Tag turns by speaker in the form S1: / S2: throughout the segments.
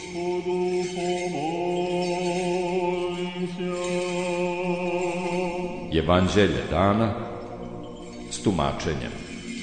S1: Evanđelje dana s tumačenjem.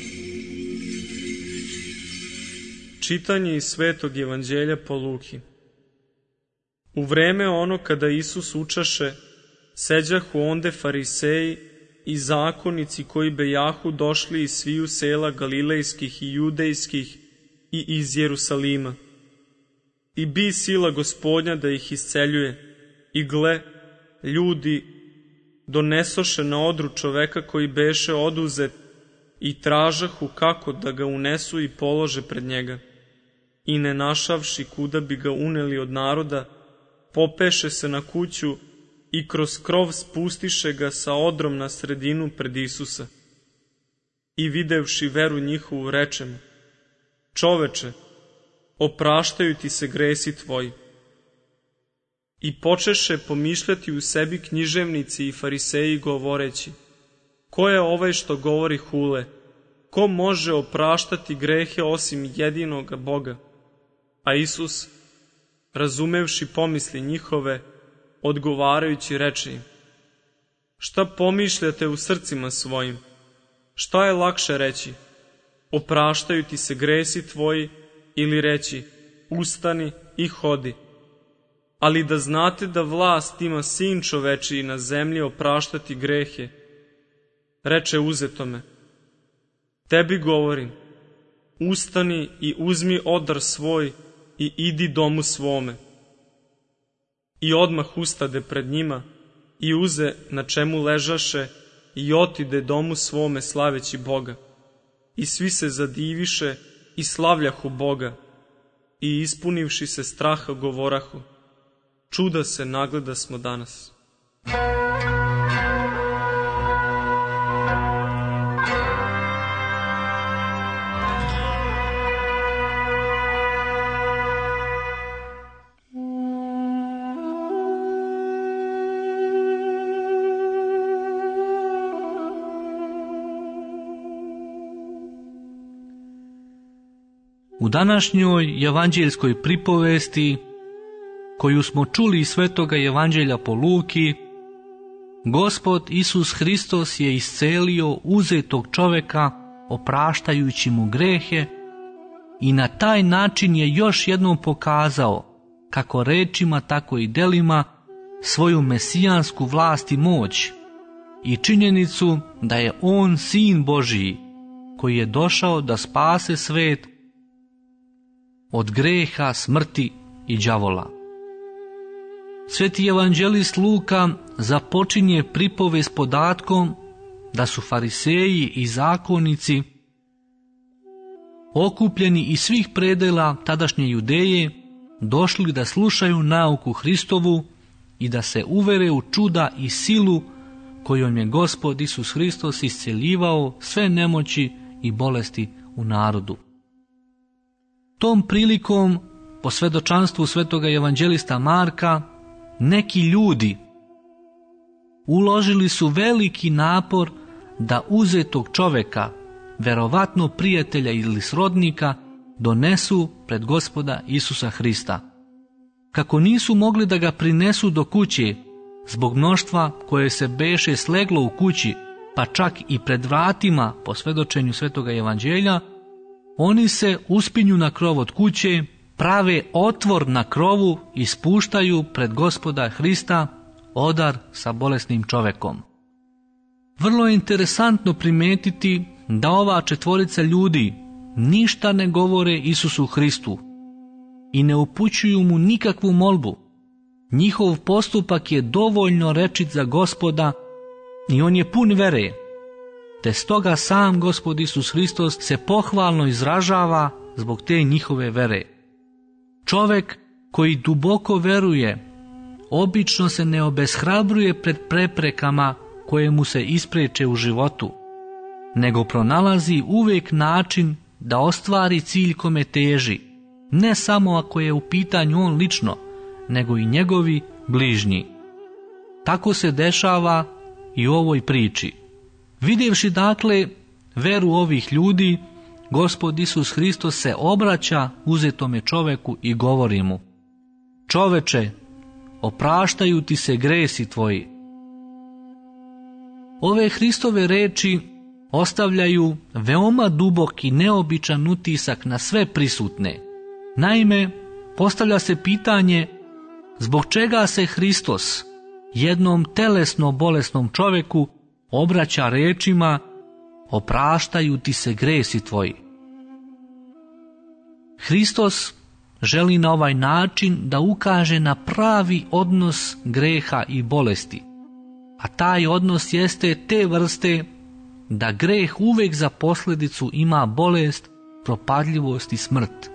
S2: Čitanje iz Svetog Evanđelja po Luki. U vreme ono kada Isus učaše, seđahu onde fariseji i zakonici koji bejahu došli iz sviju sela galilejskih i judejskih i iz Jerusalima. I bi sila Gospodnja da ih isceljuje, i gle, ljudi donesoše na odru čoveka koji beše oduzet i tražahu kako da ga unesu i polože pred njega. I ne našavši kuda bi ga uneli od naroda, popeše se na kuću i kroz krov spustiše ga sa odrom na sredinu pred Isusa. I videvši veru njihovu reče mu: Čoveče, opraštaju ti se gresi tvoji. I počeše pomišljati u sebi književnici i fariseji govoreći: Ko je ovaj što govori hule? Ko može opraštati grehe osim jedinoga Boga? A Isus, razumevši pomisli njihove, odgovarajući reče im: Šta pomišljate u srcima svojim? Šta je lakše reći: Opraštaju ti se gresi tvoji, ili reći: Ustani i hodi? Ali da znate da vlast ima Sin čovečiji na zemlji opraštati grehe, reče uzetome: Tebi govorim, ustani i uzmi odar svoj i idi domu svome. I odmah ustade pred njima i uze na čemu ležaše i otide domu svome slaveći Boga. I svi se zadiviše i slavljahu Boga i ispunivši se straha govorahu: Čuda se nagleda smo danas.
S3: U današnjoj evanđeljskoj pripovesti, koju smo čuli iz Svetoga Evanđelja po Luki, Gospod Isus Hristos je iscelio uzetog čoveka opraštajući mu grehe i na taj način je još jednom pokazao, kako rečima tako i delima, svoju mesijansku vlast i moć i činjenicu da je on Sin Božiji koji je došao da spase svet od greha, smrti i đavola. Sveti evanđelist Luka započinje pripovest podatkom da su fariseji i zakonici okupljeni iz svih predela tadašnje Judeje došli da slušaju nauku Hristovu i da se uvere u čuda i silu kojom je Gospod Isus Hristos isceljivao sve nemoći i bolesti u narodu. Tom prilikom, po svedočanstvu svetoga evanđelista Marka, neki ljudi uložili su veliki napor da uzetog čoveka, verovatno prijatelja ili srodnika, donesu pred Gospoda Isusa Hrista. Kako nisu mogli da ga prinesu do kuće, zbog mnoštva koje se beše sleglo u kući, pa čak i pred vratima po svedočenju svetoga evanđelja, oni se uspinju na krov od kuće, prave otvor na krovu i spuštaju pred Gospoda Hrista odar sa bolesnim čovekom. Vrlo je interesantno primetiti da ova četvorica ljudi ništa ne govore Isusu Hristu i ne upućuju mu nikakvu molbu. Njihov postupak je dovoljno rečit za Gospoda i on je pun vere, te stoga sam Gospod Isus Hristos se pohvalno izražava zbog te njihove vere. Čovek koji duboko veruje obično se ne obeshrabruje pred preprekama koje mu se ispreče u životu, nego pronalazi uvijek način da ostvari cilj kome teži, ne samo ako je u pitanju on lično, nego i njegovi bližnji. Tako se dešava i u ovoj priči. Vidjevši dakle veru ovih ljudi, Gospod Isus Hristos se obraća uzetome čoveku i govori mu: čoveče, opraštaju ti se gresi tvoji. Ove Hristove reči ostavljaju veoma dubok i neobičan utisak na sve prisutne. Naime, postavlja se pitanje zbog čega se Hristos jednom telesno bolesnom čoveku obraća rečima opraštaju ti se gresi tvoji. Hristos želi na ovaj način da ukaže na pravi odnos greha i bolesti, a taj odnos jeste te vrste da greh uvek za posljedicu ima bolest, propadljivost i smrt.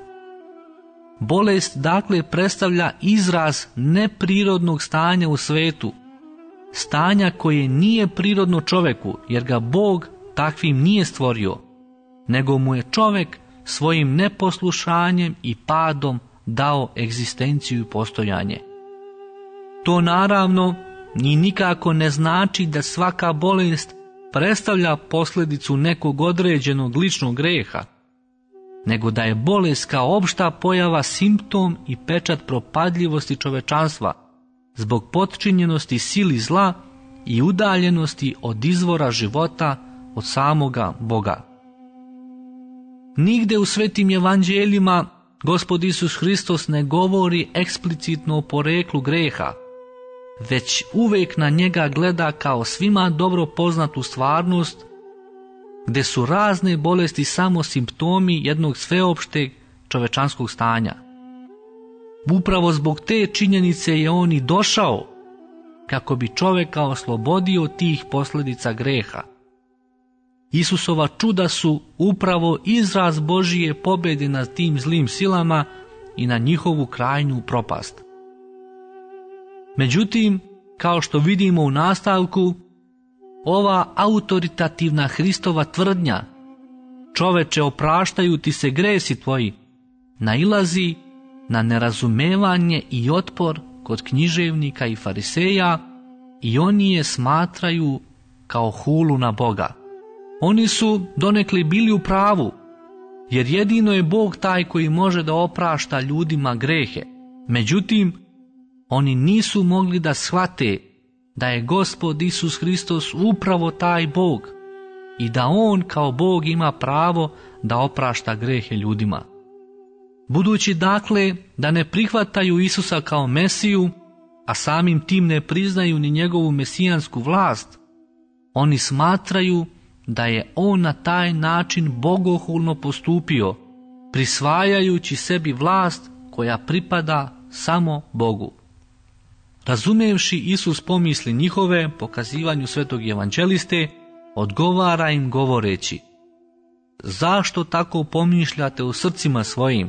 S3: Bolest dakle predstavlja izraz neprirodnog stanja u svetu, stanja koje nije prirodno čoveku, jer ga Bog takvim nije stvorio, nego mu je čovek svojim neposlušanjem i padom dao egzistenciju i postojanje. To naravno ni nikako ne znači da svaka bolest predstavlja posljedicu nekog određenog ličnog greha, nego da je bolest kao opšta pojava simptom i pečat propadljivosti čovečanstva zbog potčinjenosti sili zla i udaljenosti od izvora života, od samoga Boga. Nigde u svetim evanđeljima Gospod Isus Hristos ne govori eksplicitno o poreklu greha, već uvijek na njega gleda kao svima dobro poznatu stvarnost, gde su razne bolesti samo simptomi jednog sveopšteg čovečanskog stanja. Upravo zbog te činjenice je on i došao, kako bi čoveka oslobodio tih posljedica greha. Isusova čuda su upravo izraz Božije pobjede nad tim zlim silama i na njihovu krajnju propast. Međutim, kao što vidimo u nastavku, ova autoritativna Hristova tvrdnja, čoveče, opraštaju ti se gresi tvoji, nailazi na nerazumevanje i otpor kod književnika i fariseja i oni je smatraju kao hulu na Boga. Oni su donekle bili u pravu, jer jedino je Bog taj koji može da oprašta ljudima grehe. Međutim, oni nisu mogli da shvate da je Gospod Isus Hristos upravo taj Bog i da On kao Bog ima pravo da oprašta grehe ljudima. Budući dakle da ne prihvataju Isusa kao Mesiju, a samim tim ne priznaju ni njegovu mesijansku vlast, oni smatraju da je on na taj način bogohulno postupio, prisvajajući sebi vlast koja pripada samo Bogu. Razumevši Isus pomisli njihove, pokazivanju svetog evanđeliste, odgovara im govoreći: zašto tako pomišljate u srcima svojim?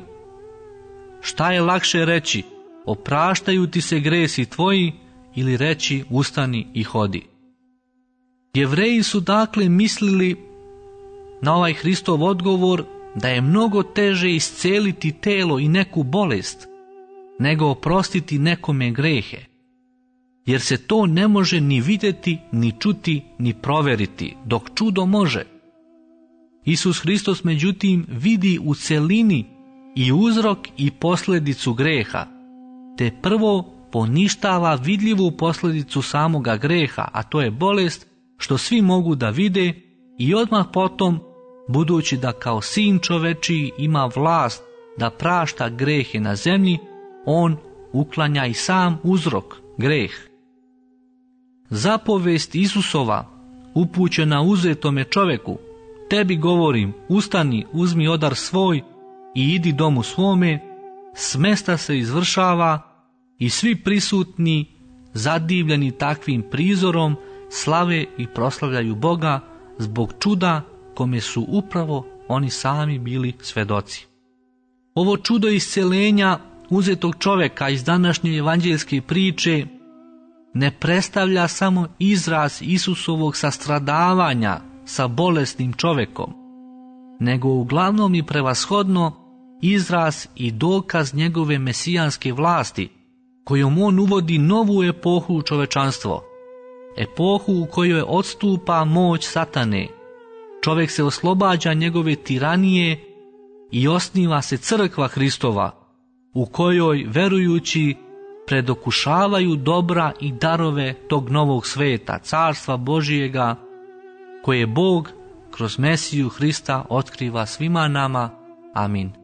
S3: Šta je lakše reći, opraštaju ti se gresi tvoji, ili reći ustani i hodi? Jevreji su dakle mislili na ovaj Hristov odgovor da je mnogo teže isceliti telo i neku bolest, nego oprostiti nekome grehe, jer se to ne može ni vidjeti, ni čuti, ni proveriti, dok čudo može. Isus Hristos međutim vidi u celini i uzrok i posljedicu greha, te prvo poništava vidljivu posljedicu samoga greha, a to je bolest, što svi mogu da vide, i odmah potom, budući da kao sin čovečiji ima vlast da prašta grehe na zemlji, on uklanja i sam uzrok, greh. Zapovest Isusova, upućena uzetome čoveku, tebi govorim, ustani, uzmi odar svoj i idi domu svome, smesta se izvršava i svi prisutni, zadivljeni takvim prizorom, slave i proslavljaju Boga zbog čuda kome su upravo oni sami bili svedoci. Ovo čudo isceljenja uzetog čoveka iz današnje evanđelske priče ne predstavlja samo izraz Isusovog sastradavanja sa bolesnim čovekom, nego uglavnom i prevashodno izraz i dokaz njegove mesijanske vlasti, kojom on uvodi novu epohu u čovečanstvo, epohu u kojoj odstupa moć satane. Čovjek se oslobađa njegove tiranije i osniva se crkva Hristova, u kojoj verujući predokušavaju dobra i darove tog novog sveta, carstva Božijega, koje Bog kroz Mesiju Hrista otkriva svima nama. Amin.